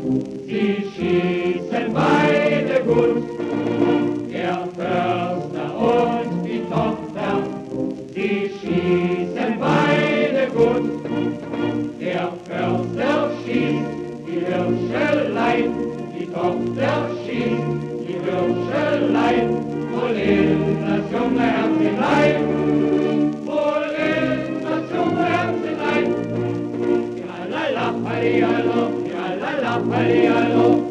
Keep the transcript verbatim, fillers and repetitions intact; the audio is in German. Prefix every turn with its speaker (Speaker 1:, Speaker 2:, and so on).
Speaker 1: Sie schießen beide gut, der Förster und die Tochter. Sie schießen beide gut, der Förster schießt die Hirschelein, die Tochter schießt die Hirschelein. Wohl in das junge Herz hinein, wohl in das junge Herz hinein. Ja la la, halli hallo, ja la la, halli hallo.